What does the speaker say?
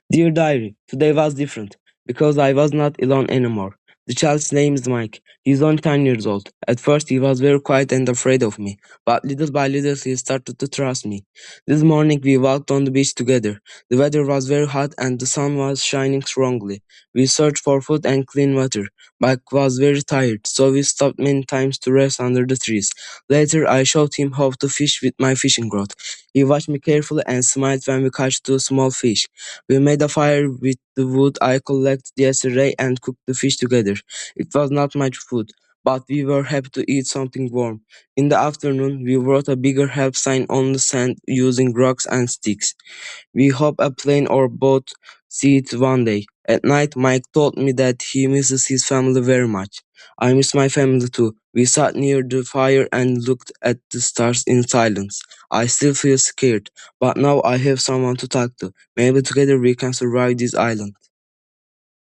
Dear Diary, today was different because I was not alone anymore. The child's name is Mike. He's only 10 years old. At first, he was very quiet and afraid of me, but little by little, he started to trust me. This morning, we walked on the beach together. The weather was very hot and the sun was shining strongly. We searched for food and clean water. Mike was very tired, so we stopped many times to rest under the trees. Later, I showed him how to fish with my fishing rod. He watched me carefully and smiled when we caught two small fish. We made a fire with the wood I collected yesterday and cooked the fish together. It was not much food, but we were happy to eat something warm. In the afternoon, we wrote a bigger help sign on the sand using rocks and sticks. We hope a plane or boat see it one day. At night, Mike told me that he misses his family very much. I miss my family too. We sat near the fire and looked at the stars in silence. I still feel scared, but now I have someone to talk to. Maybe together we can survive this island.